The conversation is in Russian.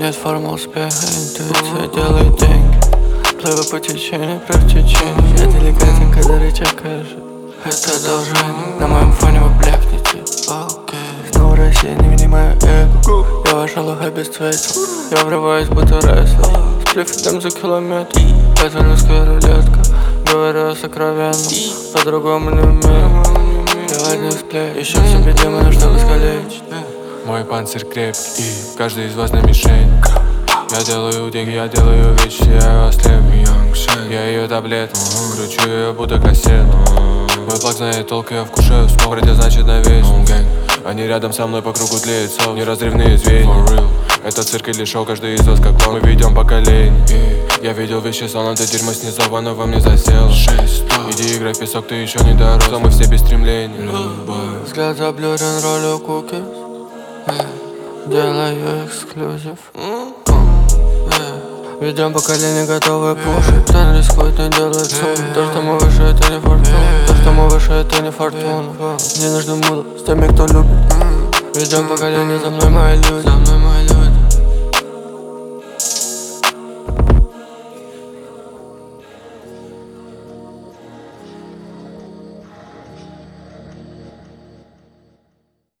нет формул успеха, интуиция делает деньги. Плыву по течению, прав течение. Я деликатен, когда рычаг кажет. Это одолжение, на моем фоне вы блекнете. Снова Россия, не вини мое эго. Я вошел их обесцветил. Я врываюсь, будто рестлер. Сплив идем за километр. Это русская рулетка. Говорю сокровенно, по-другому не умею. Делать не сплей, еще в себе демона, чтобы искалечить. Мой панцирь крепкий, каждый из вас на мишень. Я делаю деньги, я делаю вещи, я ослеп. Я ее таблетку, кручу ее будто кассету. Мой плаг знает толк, я вкушаю смог, вроде значит на весь. Они рядом со мной по кругу тлеют сов, неразрывные звенья. Это цирк или шоу, каждый из вас как клон. Мы ведем поколение. Я видел вещи, словно ты дерьмо снизу, оно во мне засело. Иди играй в песок, ты еще не дорос, но мы все без стремления. Взгляд заблюрен ролью кукис. Делаю эксклюзив. Ведем поколение, готовые пушить. Кто не рискует, не делает шум. То, что мы выше, это не фортуна. То, что мы выше, это не фортуна. Не нужно мудо с теми, кто любит. Ведем поколение, за мной мои люди.